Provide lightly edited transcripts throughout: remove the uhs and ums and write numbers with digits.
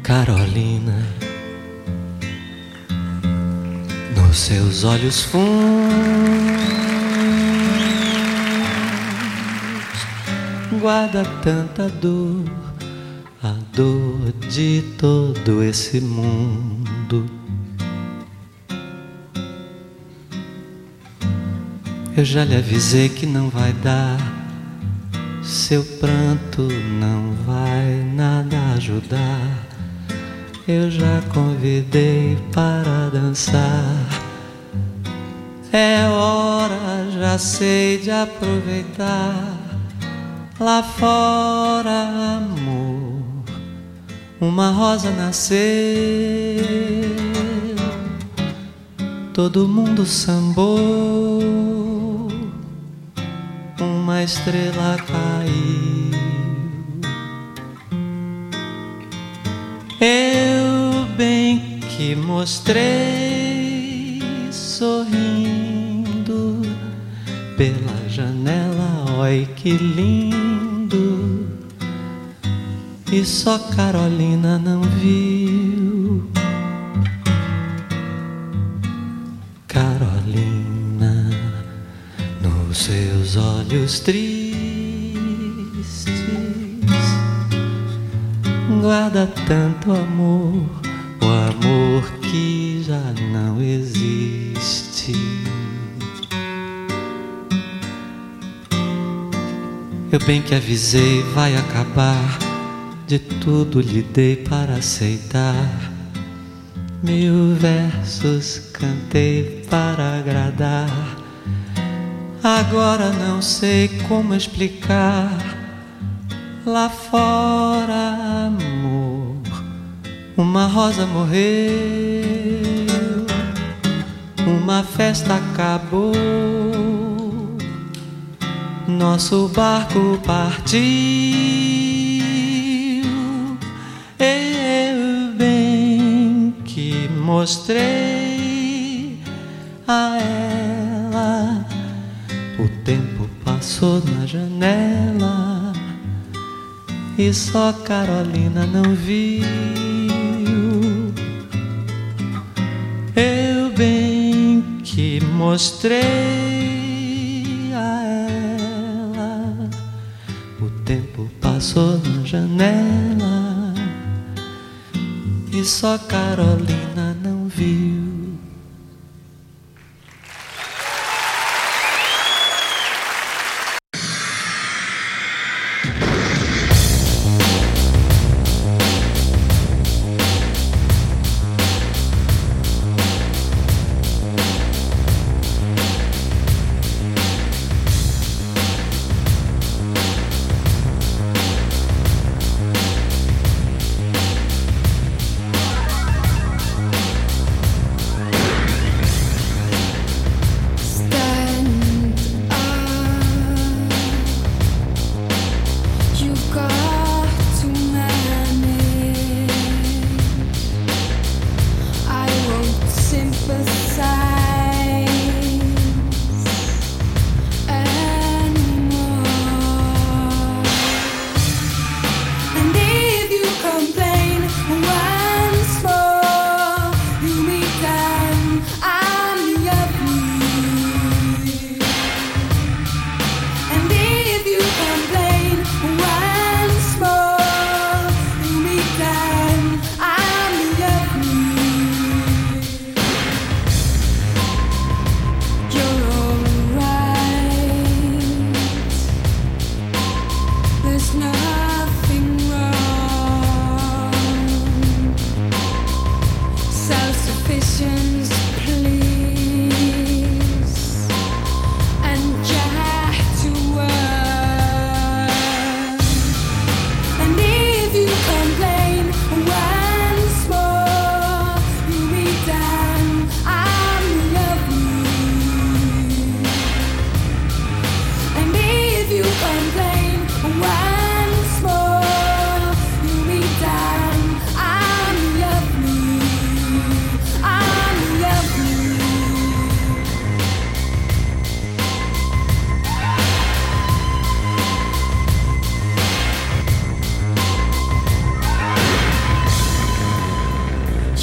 Carolina, nos seus olhos fundos guarda tanta dor, a dor de todo esse mundo. Eu já lhe avisei que não vai dar, seu pranto não vai nada ajudar. Eu já convidei para dançar. É hora, já sei, de aproveitar. Lá fora, amor, uma rosa nasceu. Todo mundo sambou, uma estrela caiu. Eu bem que mostrei, sorrindo pela janela, oi que lindo. E só Carolina não viu. Carolina, nos seus olhos tristes guarda tanto amor, o amor que já não existe. Eu bem que avisei, vai acabar, de tudo lhe dei para aceitar. 1000 versos cantei para agradar. Agora não sei como explicar. Lá fora, amor, uma rosa morreu, uma festa acabou, nosso barco partiu. Eu bem que mostrei a ela, o tempo passou na janela e só Carolina não viu. Eu bem que mostrei a ela, o tempo passou na janela e só Carolina não viu.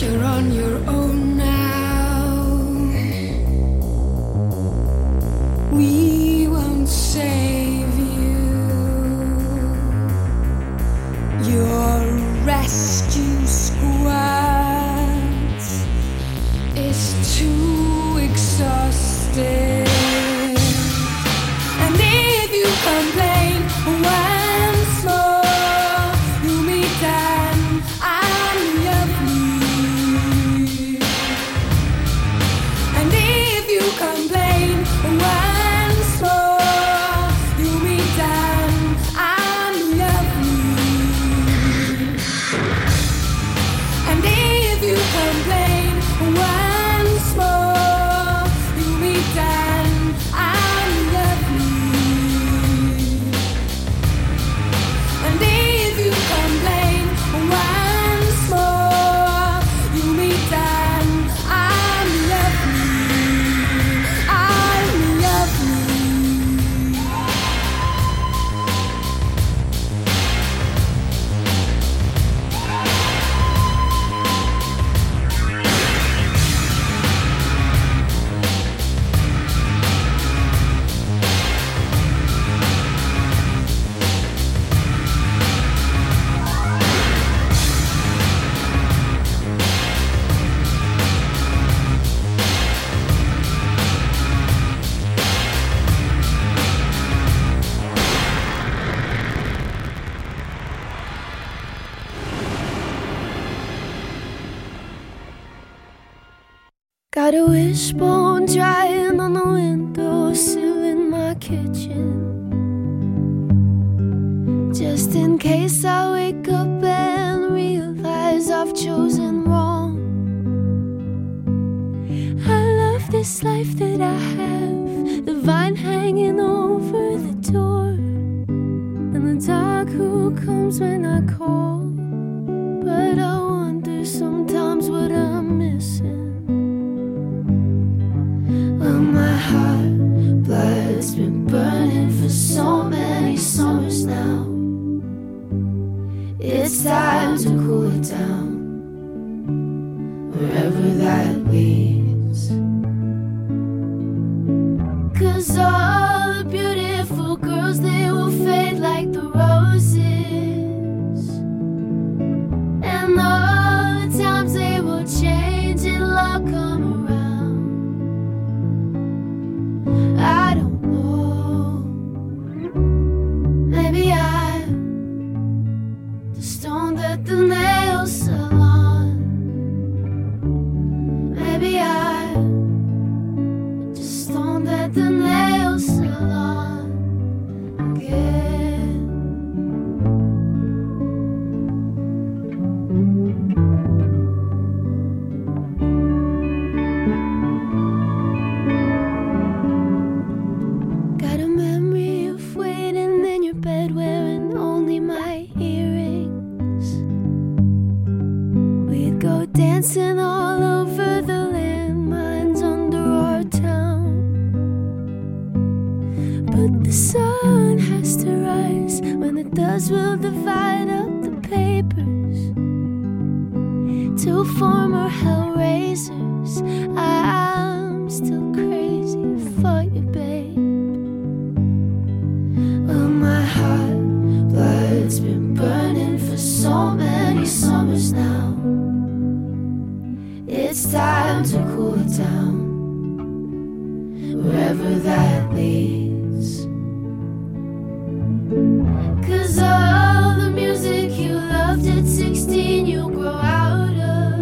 you're on your own now. We won't save you. Your rescue squad is too exhausted. And if you complain once more, you meet them. I'm lovely. And if you complain once more, you meet them. I'm lovely. And if you complain once more, you meet them. I'm lovely. And if you complain once more, you meet them. I'm lovely. I'm lovely. Got a wishbone drying on the windowsill in my kitchen, just in case I wake up and realize I've chosen wrong. I love this life that I have, the vine hanging over the door, and the dog who comes when I call. But I wonder sometimes what I'm missing. Well, my heart blood's been burning for so many summers now. It's time to cool it down, wherever that leads. 'Cause all the beautiful girls, they will fade like the roses, and all the times they will change, it'll all come around. I don't know, maybe I'm the stone that the nails salon. Maybe I'm just stone that the nails salon again. Got a memory of waiting in your bed wearing only my earrings. We'd go dancing all over the landmines under our town. But the sun has to rise when it does, we'll divide up the papers to form our hellraisers. I'm still crazy for you, babe. Well, my heart blood's been burning for so many summers now. It's time to cool it down, wherever that leads. 'Cause all the music you loved at 16, you grow out of,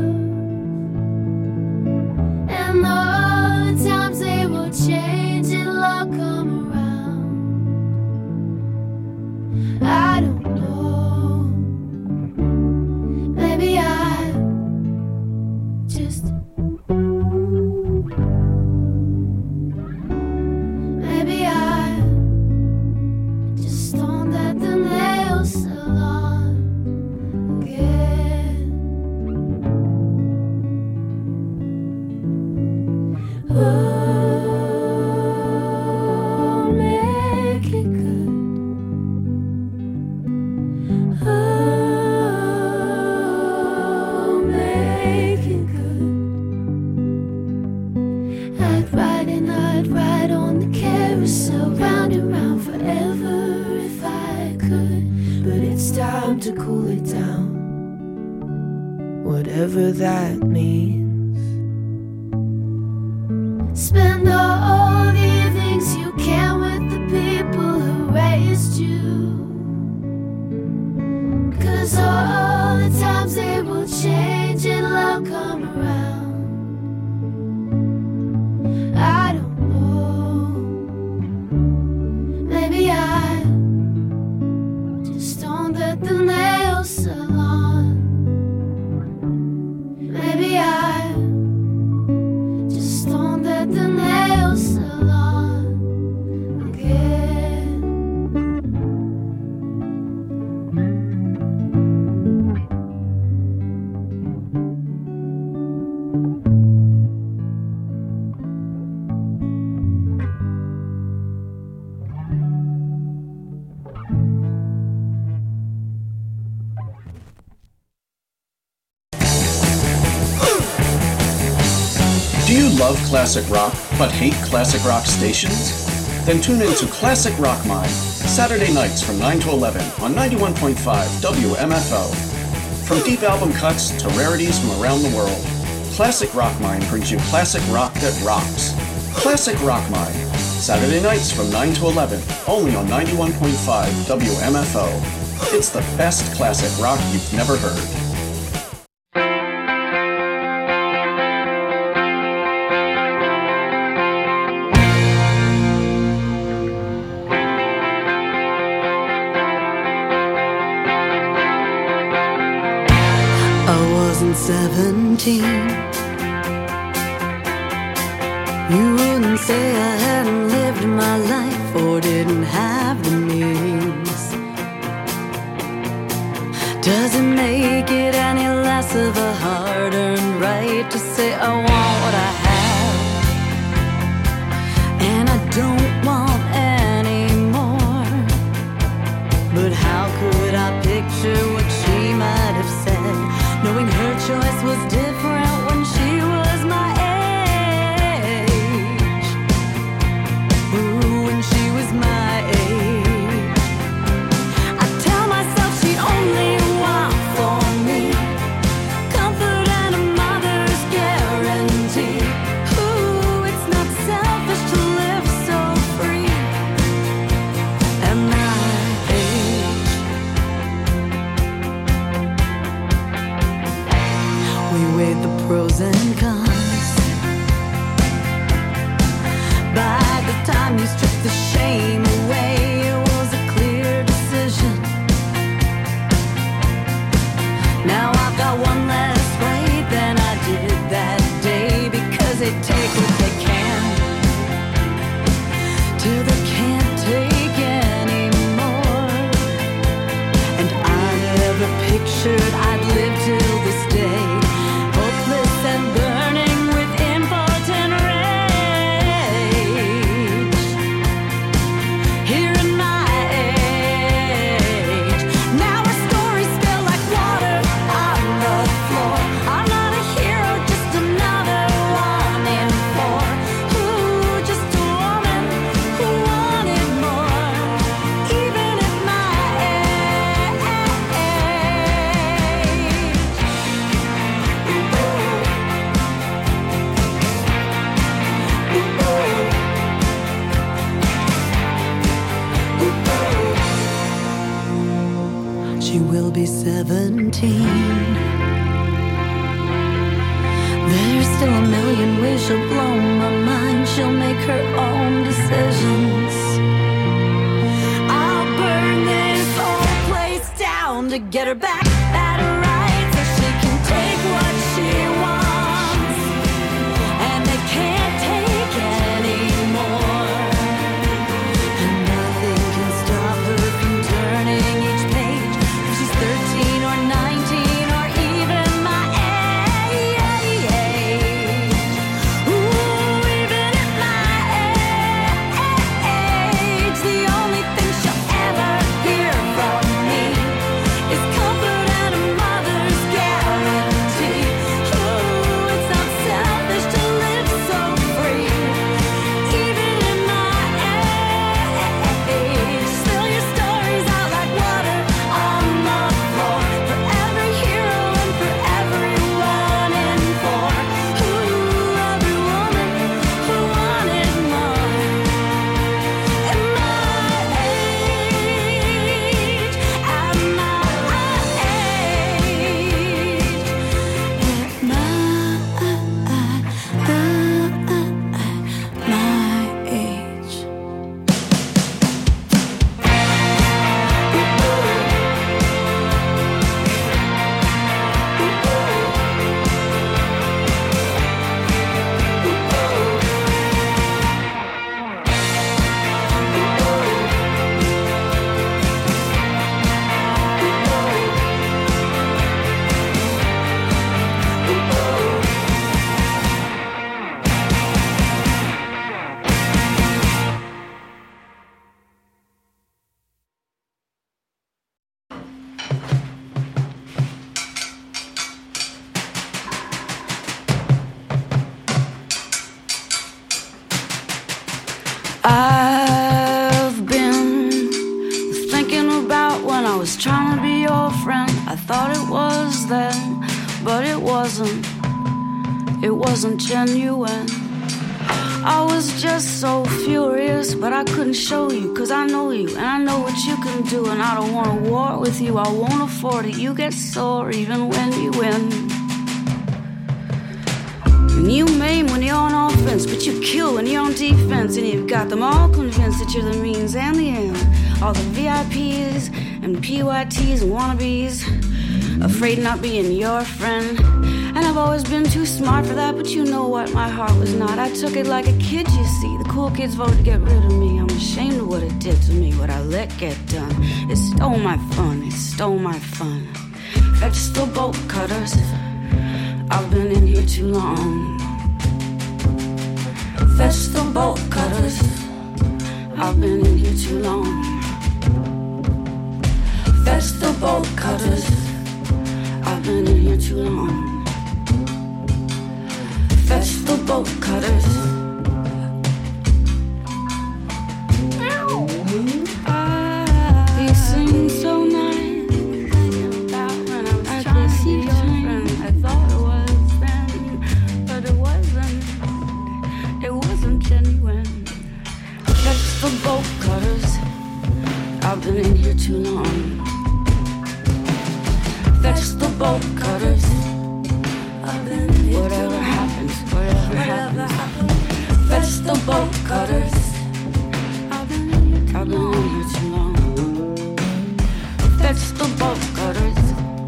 and all the times they will change, it'll all come around. I don't know, maybe I'm just, maybe I'm just stone that the nails salon again. Oh, make it good. Oh, make it cool it down, whatever that means. Spend all the evenings you can with the people who raised you, 'cause all the times they will change and love come around. I don't know, maybe I just don't let the nail salon. Maybe I just don't let the nail salon again. Do you love classic rock, but hate classic rock stations? Then tune in to Classic Rock Mine, Saturday nights from 9 to 11 on 91.5 WMFO. From deep album cuts to rarities from around the world, Classic Rock Mine brings you classic rock that rocks. Classic Rock Mine, Saturday nights from 9 to 11, only on 91.5 WMFO. It's the best classic rock you've never heard. I wasn't 17. You wouldn't say I hadn't lived my life or didn't have the means. Doesn't make it any less of a hard-earned right to say I want what I have, and I don't want any more. But how could I picture what she might have said, knowing her choice was different when she was my age? Ooh, when she was my age. I tell myself she'd only want for me comfort and a mother's guarantee. Ooh, it's not selfish to live so free at my age. We weighed the pros and cons. By the time you stripped the shame away, it was a clear decision. Now I've got one less right than I did that day, because they take what they can till they can't take anymore. And I never pictured I'd live till this day, hopeless and burning with impotent rage. Here in my age, now our stories spill like water on the floor. I'm not a hero, just another one in four. Ooh, just a woman who wanted more, even at my age. She will be 17. There's still a million ways she'll blow my mind. She'll make her own decisions. I'll burn this whole place down to get her back at her right, so she can take what she wants, and they can't take anymore. And nothing can stop her from turning each page, if she's 13 or 19 or even my age. Ooh, even at my age, the only thing she'll ever hear from me is comfort thought it was then, but it wasn't. It wasn't genuine. I was just so furious, but I couldn't show you, 'cause I know you, and I know what you can do, and I don't want to war with you, I won't afford it. You get sore even when you win. And you maim when you're on offense, but you kill when you're on defense, and you've got them all convinced that you're the means and the end. All the VIPs and PYTs and wannabes, afraid of not being your friend. And I've always been too smart for that, but you know what, my heart was not. I took it like a kid, you see. The cool kids voted to get rid of me. I'm ashamed of what it did to me, what I let get done. It stole my fun, it stole my fun. Fetch the bolt cutters, I've been in here too long. Fetch the bolt cutters, I've been in here too long. Fetch the bolt cutters, I've been in here too long. Fetch the bolt cutters. You seem so nice. When I was trying to see your friend, I thought it was then, but it wasn't. It wasn't genuine. Fetch the bolt cutters. I've been in here too long. Fetch the bolt cutters. Whatever happens, whatever happens. Fetch the bolt cutters. I've been in here too long. Fetch the bolt cutters.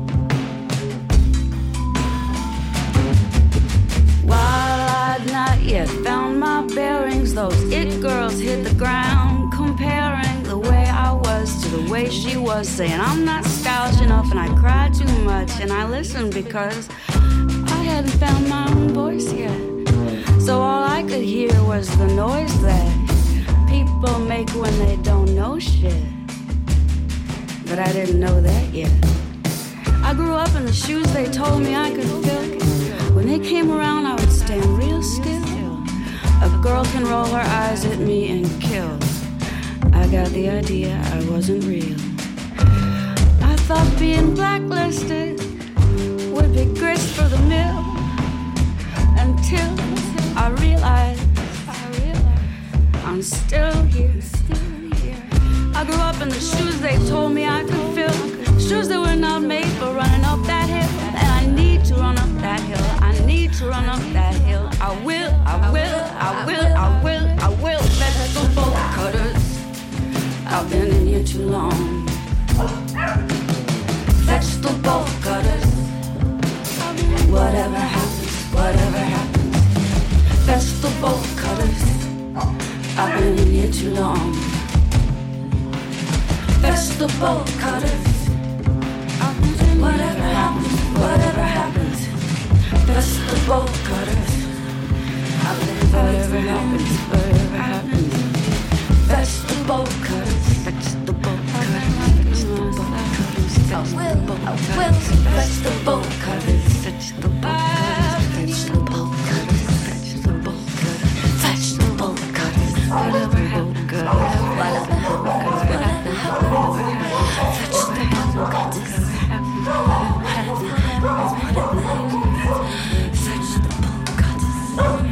While I'd not yet found my bearings, those it girls hit the ground, comparing the way I was to the way she was, saying I'm not stylish enough and I cry too much, and I listened because I hadn't found my own voice yet. So all I could hear was the noise that people make when they don't know shit. But I didn't know that yet. I grew up in the shoes they told me I could fill. When they came around, I would stand real still. A girl can roll her eyes at me and kill. I got the idea I wasn't real. I thought being blacklisted would be grist for the mill, until I realized I'm still here. I grew up in the shoes they told me I could fill, shoes that were not made for running up that hill, and I need to run up that hill. I need to run up that hill. I will, I will, I will, I will, I will. Fetch the bolt cutters. I've been in here too long. Fetch the bolt cutters. Whatever happens, whatever happens. Fetch the bolt cutters. I've been in here too long. Fetch the bolt cutters. Whatever happens, whatever happens. Fetch the bolt cutters. Whatever happens, whatever happens. Fetch the bolt cutters. Fetch the bolt cutters. Fetch the bolt cutters. I will fetch the bolt cutters. Fetch the bolt cutters. Fetch the bolt cutters. Fetch the bolt cutters. Fetch the bolt cutters. Whatever happens, whatever happens, whatever happens. Fetch the bolt cutters. Fetch the bolt cutters.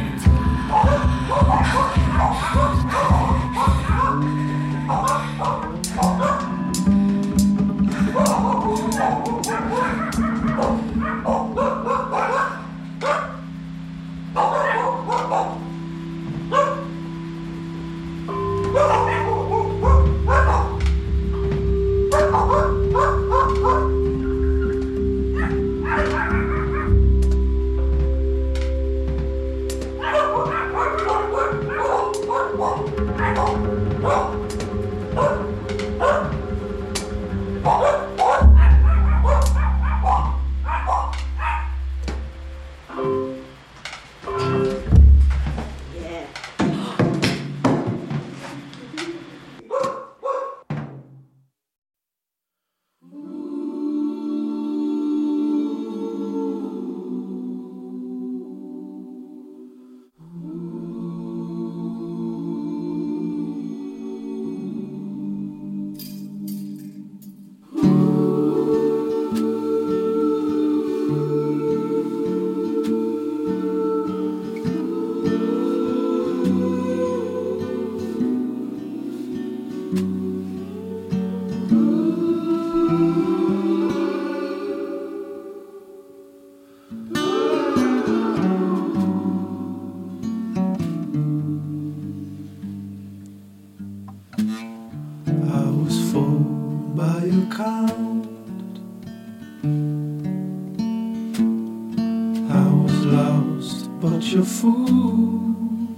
but your food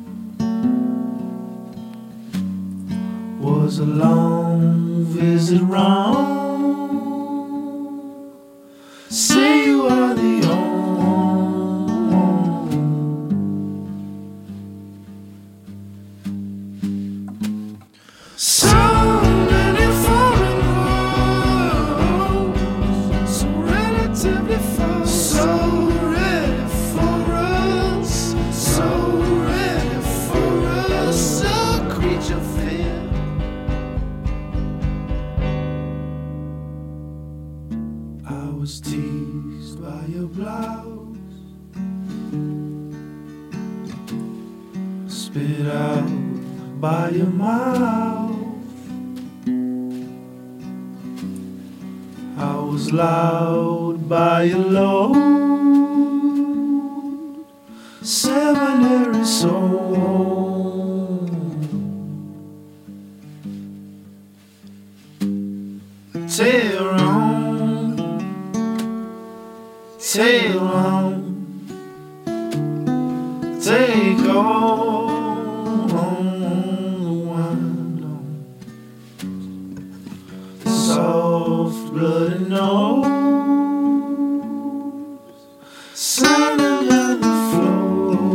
was a long visit round. Say you are the only. So many foreign roads, so relatively far, so ready for us, so ready for us, so creature fear. I was teased by your blouse, spit out by your mouth. I was loud by your load, seminary soul. Tail on, tail on, take all the window, soft bloody nose, sunny on the floor.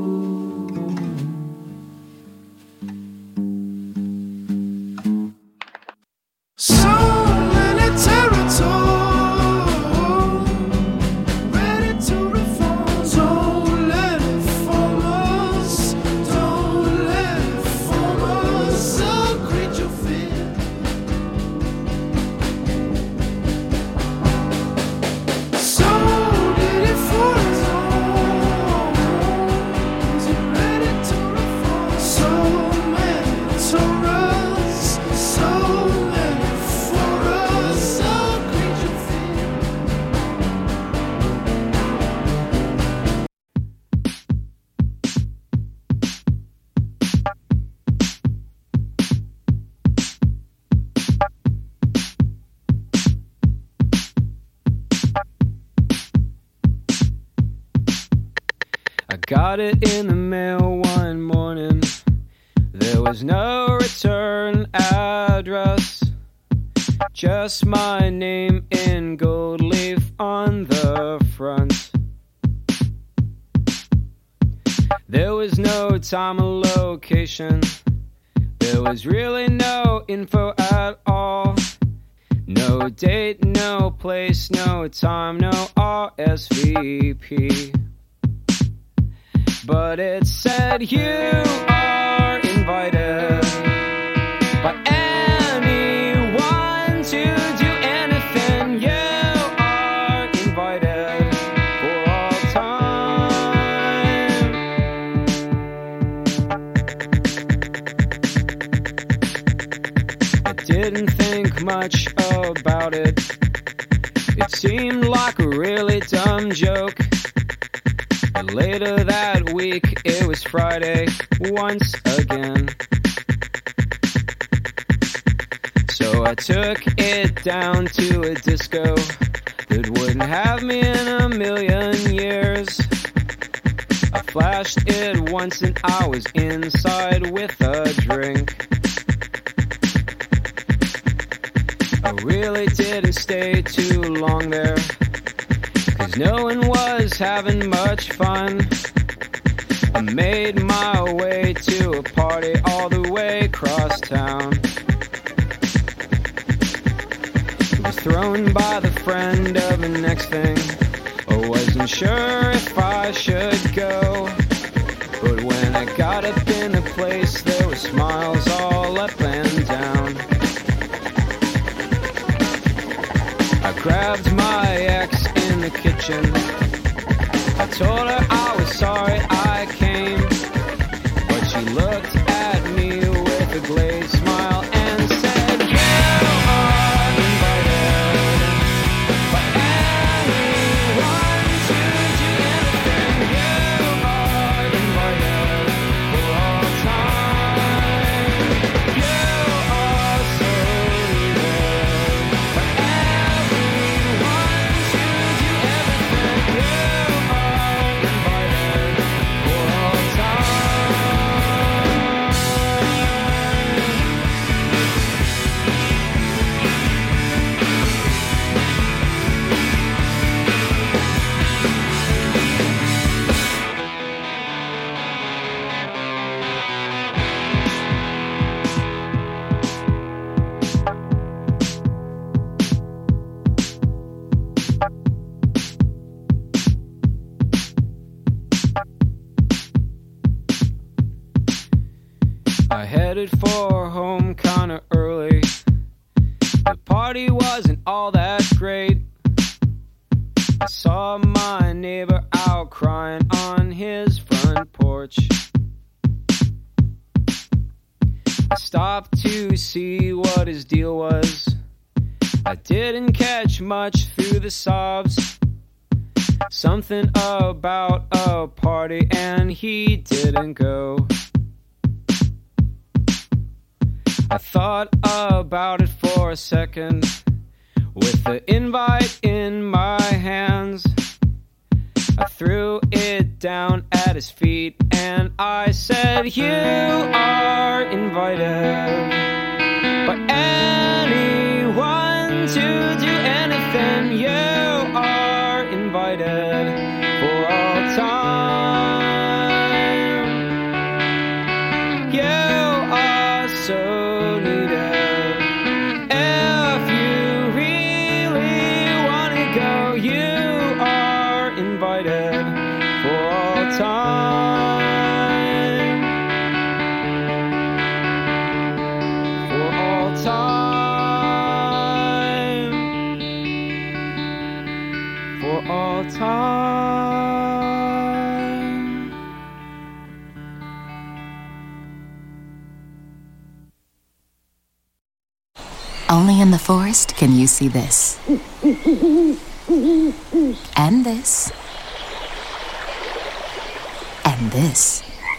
So many territories ready to reform. Don't let it form us. Don't let it form us. So creature fear. So did it for us all. Is it ready to reform? So many Torahs. So many for us. So creature fear. I got it in the mail one morning. There was no return address, just my name in gold leaf on the front. There was no time or location. There was really no info at all. No date, no place, no time, no RSVP. But it said you are invited by anyone to do anything. You are invited for all time. I didn't think much about it. It seemed like a really dumb joke. But later that week, it was Friday once again. So I took it down to a disco that wouldn't have me in a million years. I flashed it once and I was inside with a drink. I really didn't stay too long there, 'cause no one was having much fun. I made my way to a party all the way across town. It was thrown by the friend of the next thing. I wasn't sure if I should go, but when I got up in the place, there were smiles all up and down. I grabbed my ex in the kitchen. I told her I was sorry I came, but she looked at me with a glazed smile and said, you are invited by anyone to do anything. You are invited for all time. You are so needed by everyone to do everything. You are I headed for home kinda early. The party wasn't all that great. I saw my neighbor out crying on his front porch. I stopped to see what his deal was. I didn't catch much through the sobs. Something about a party and he didn't go. I thought about it for a second. With the invite in my hands, I threw it down at his feet and I said, you are invited by anyone to do anything. You are invited for all time. You are so needed. If you really want to go, you are invited for all time. For all time. For all time. Only in the forest can you see this. And this. And this.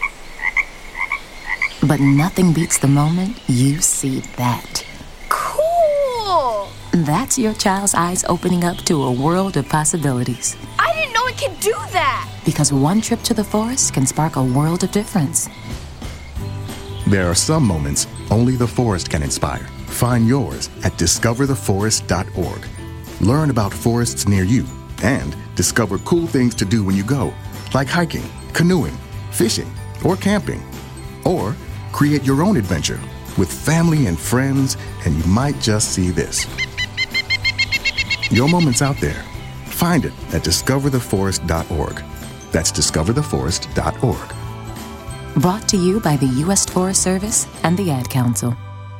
But nothing beats the moment you see that. Cool! That's your child's eyes opening up to a world of possibilities. I didn't know it could do that! Because one trip to the forest can spark a world of difference. There are some moments only the forest can inspire. Find yours at discovertheforest.org. Learn about forests near you and discover cool things to do when you go, like hiking, canoeing, fishing, or camping. Or create your own adventure with family and friends, and you might just see this. Your moment's out there. Find it at discovertheforest.org. That's discovertheforest.org. Brought to you by the U.S. Forest Service and the Ad Council.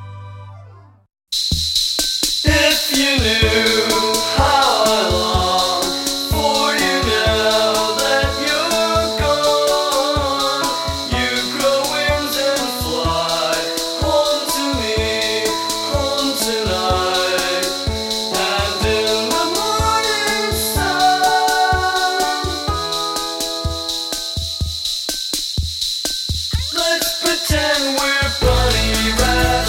If you knew how I long for you now that you're gone, you grow wings and fly home to me, home tonight. And in the morning sun, let's pretend we're bunny rabbits.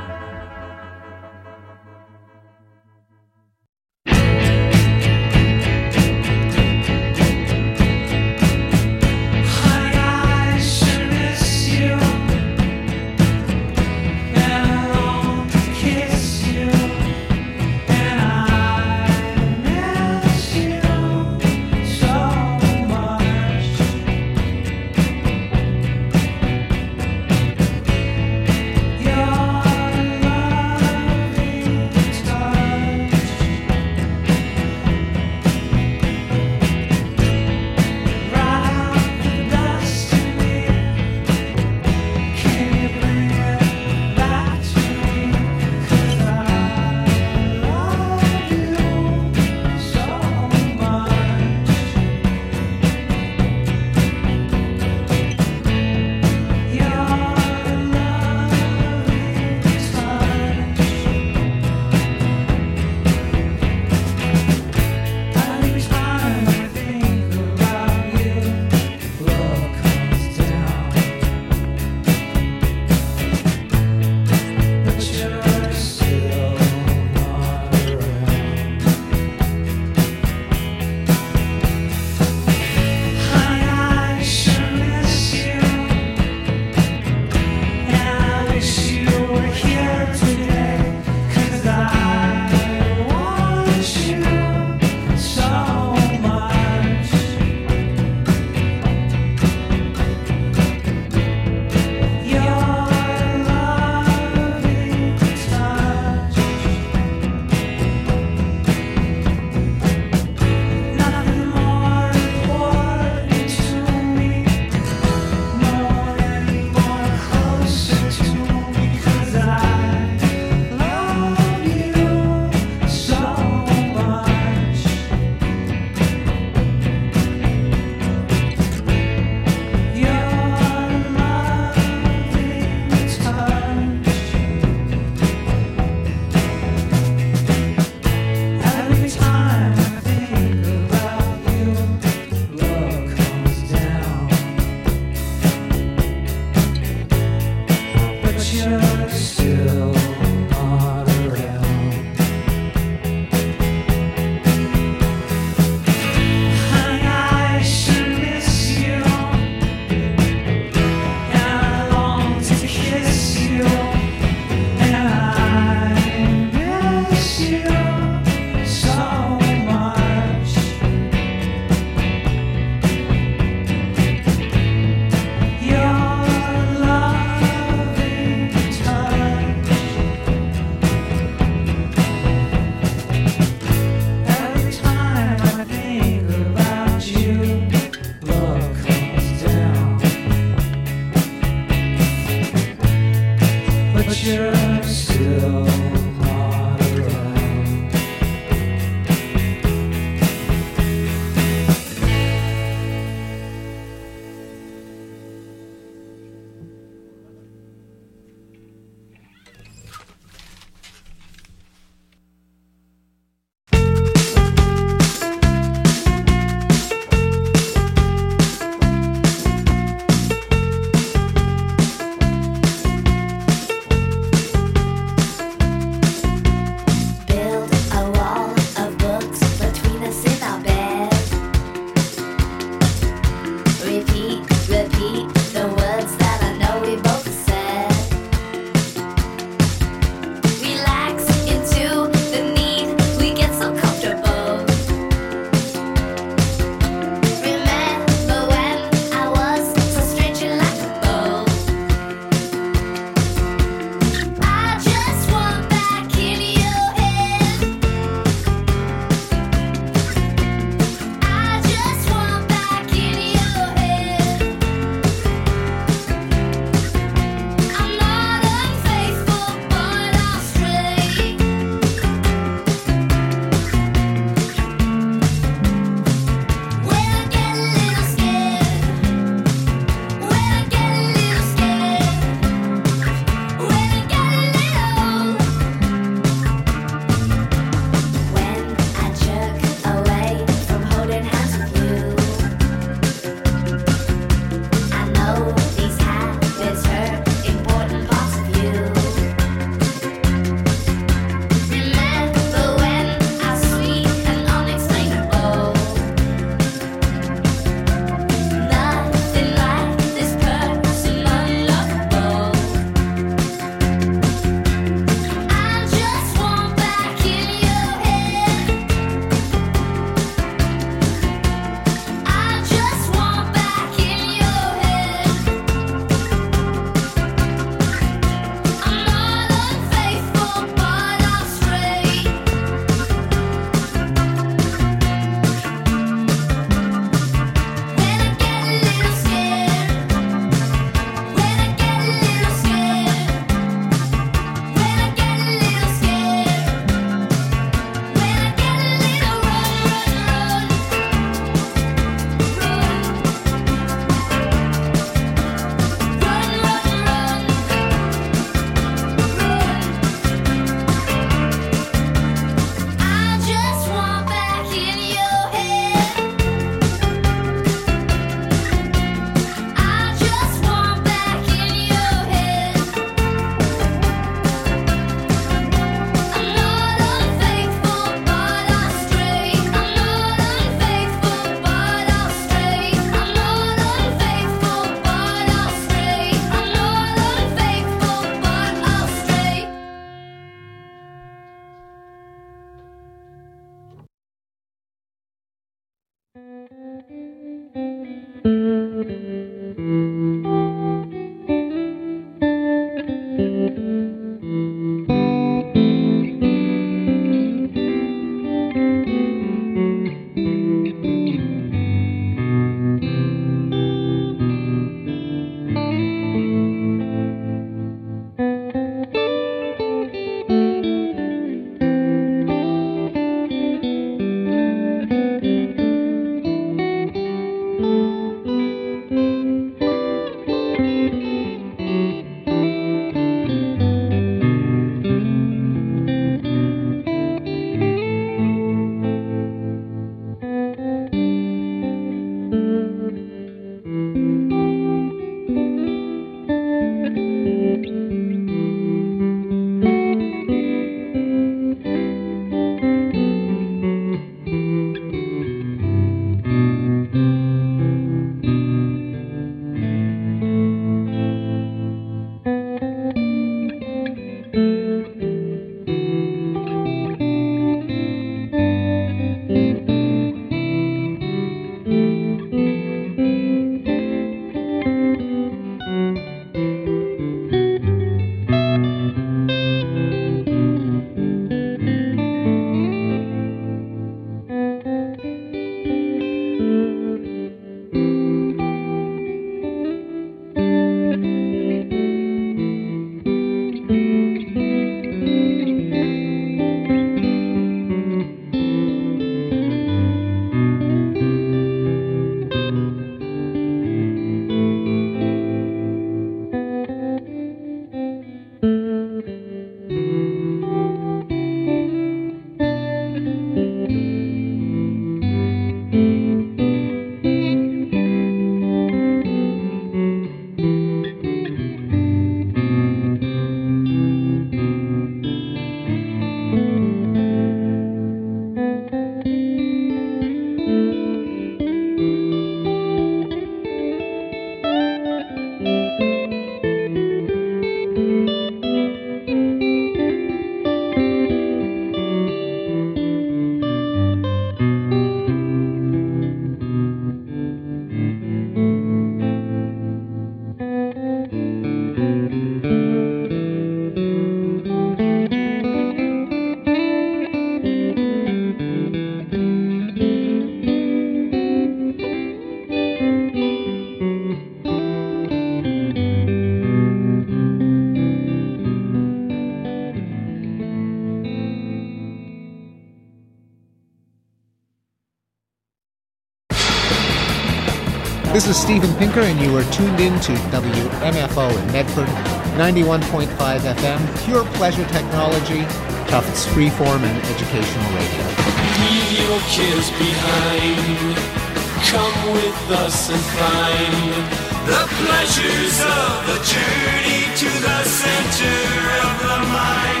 This is Steven Pinker, and you are tuned in to WMFO in Medford, 91.5 FM, pure pleasure technology, Tufts freeform and educational radio. Leave your cares behind. Come with us and find the pleasures of the journey to the center of the mind.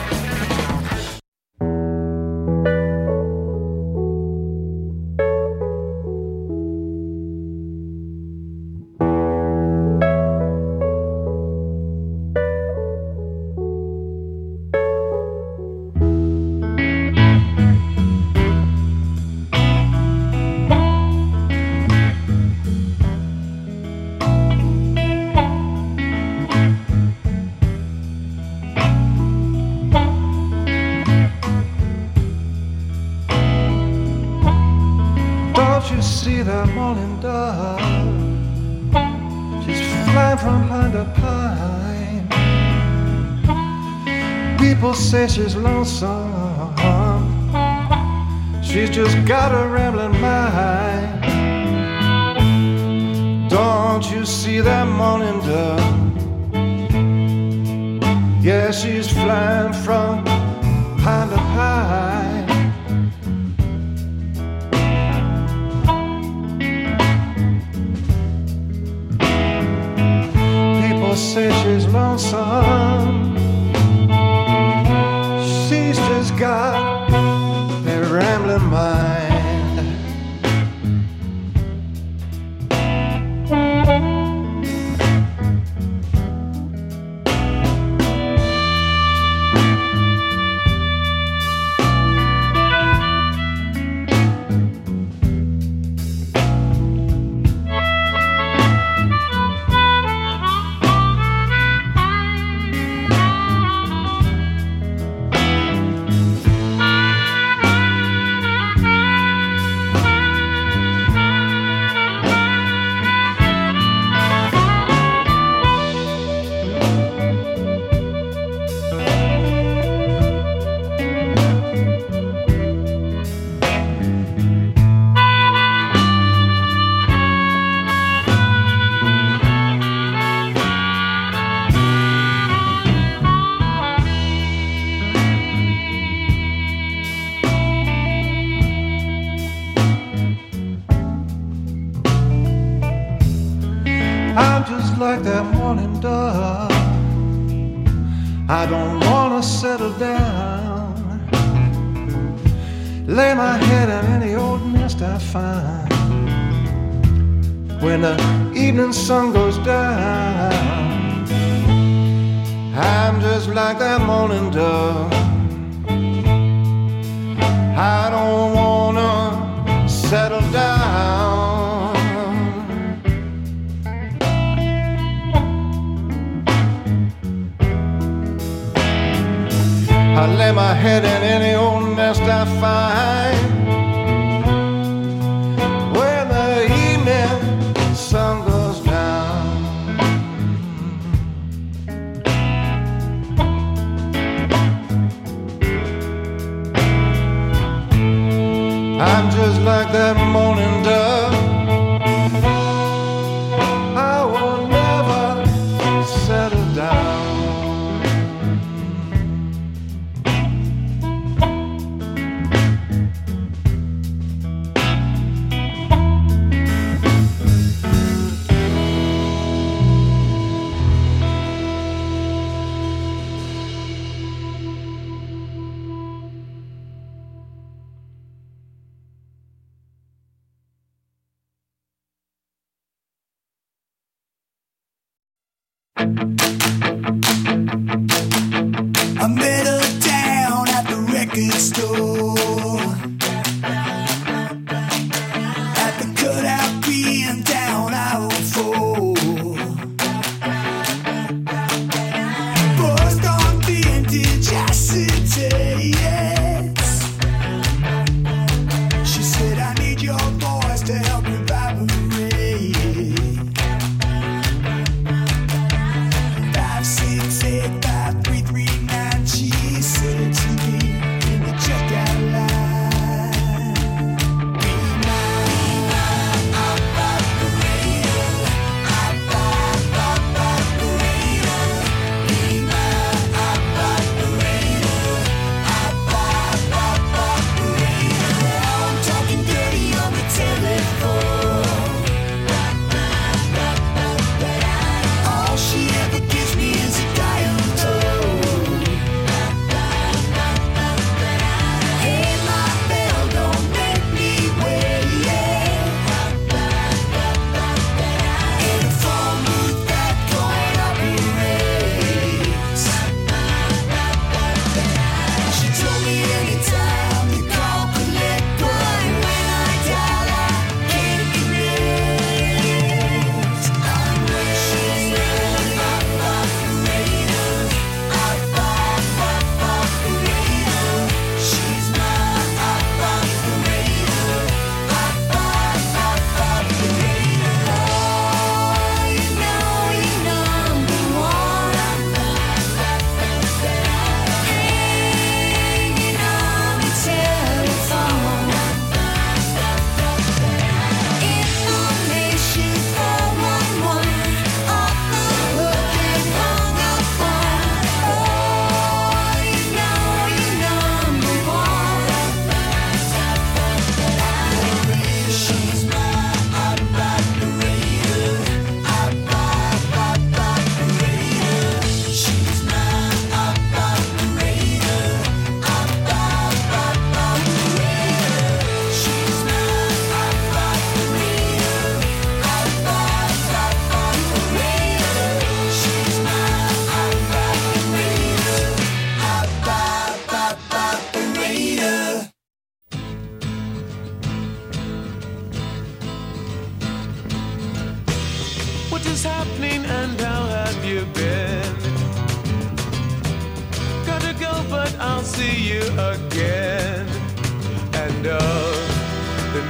See that morning dove, she's flying from pine to pine. People say she's lonesome, she's just got a rambling mind. Don't you see that morning dove? Yeah, she's flying from pine to pine. Say she's lonesome, she's just got a rambling mind. I'm just like that morning dove. I don't wanna settle down, lay my head in any old nest I find. When the evening sun goes down, I'm just like that morning dove. I don't wanna settle down. I lay my head in any old nest I find. When the evening sun goes down, I'm just like that morning dove. I will never settle down. I met her down at the record store, at the cutout being down I-04. Buzzed on vintage acetates. She said, I need your voice to help me vibrate. 5, 6, 8, 5, 3, 3, 9. She said to me in the checkout.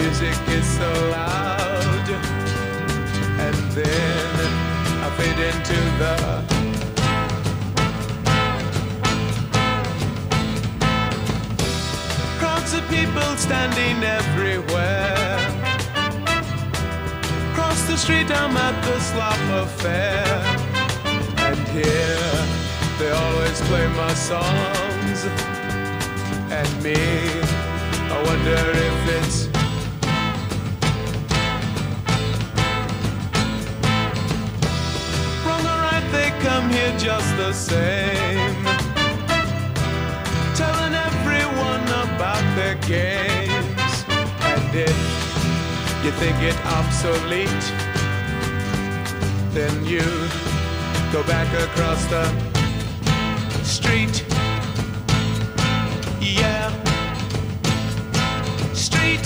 music is so loud, and then I fade into the crowds of people standing everywhere. Across the street I'm at the Slop Affair, and here they always play my songs, and me, I wonder if it's wrong or right. They come here just the same, telling everyone about their games. And if you think it obsolete, then you go back across the street. Yeah, street.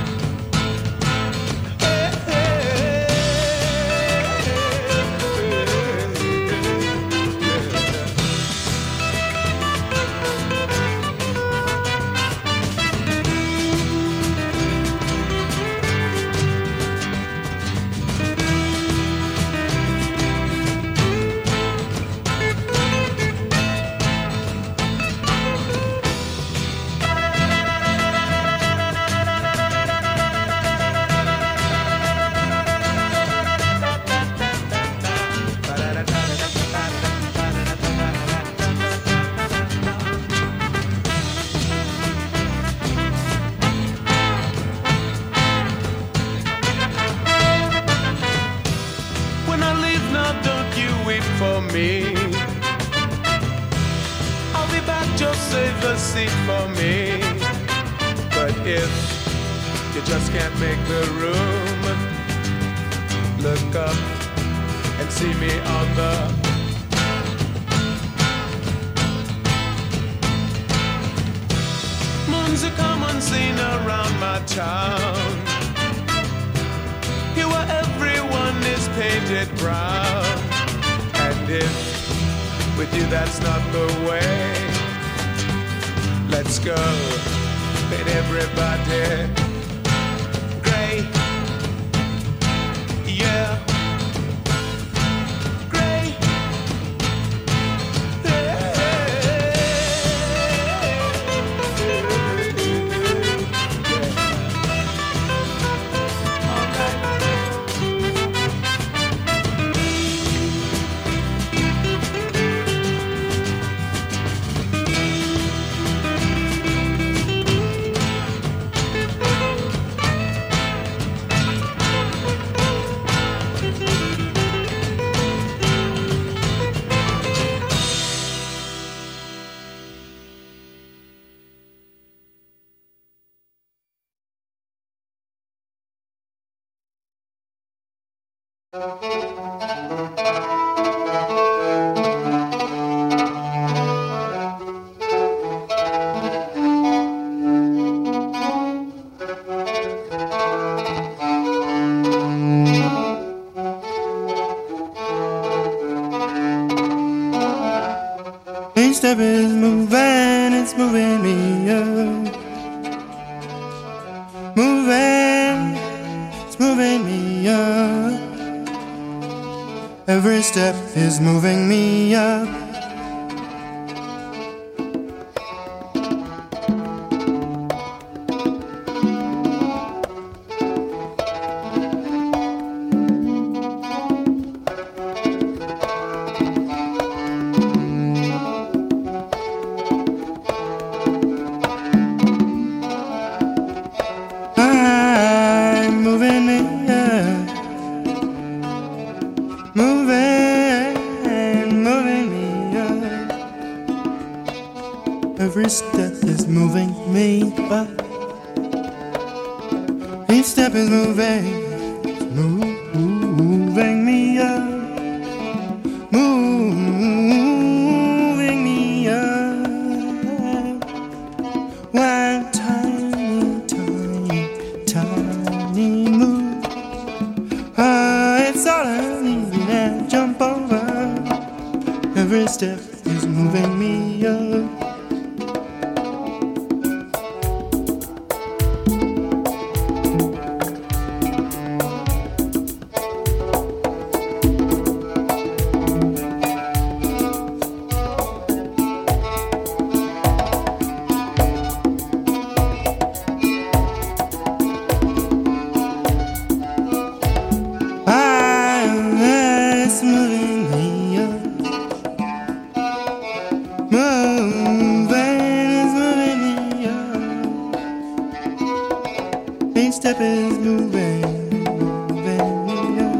Each step is moving, it's moving me up. Moving, it's moving me up. Every step is moving me up. Every step is moving me up. Each step is moving me up. Moving me up. One tiny, tiny, tiny move. It's all I need and jump over. Every step is moving me up. Each step is moving, moving me up.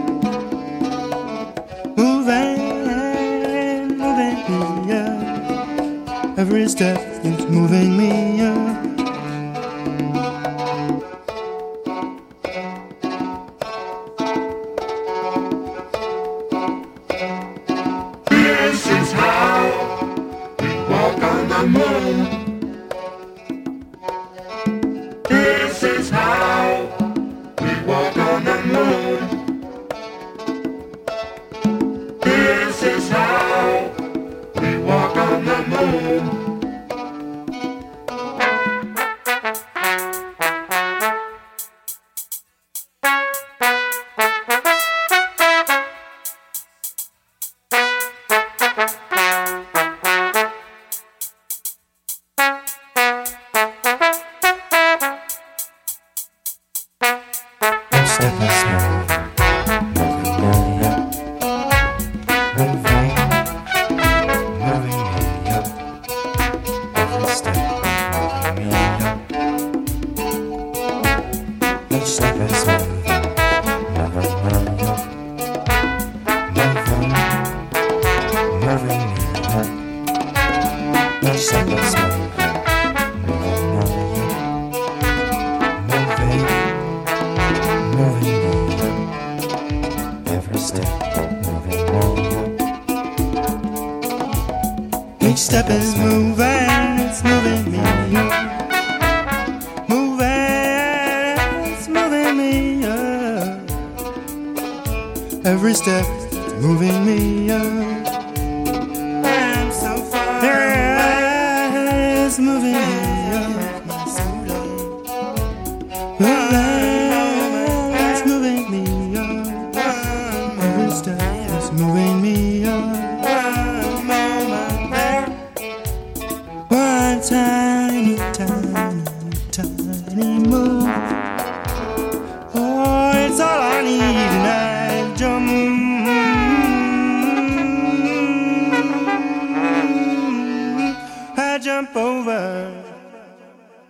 Moving, moving me up. Every step is moving me up. This is how we walk on the moon. This is how we walk on the moon. This is how we walk on the moon. Each step is moving, it's moving me up. Moving, it's moving me up. Every step is moving me up.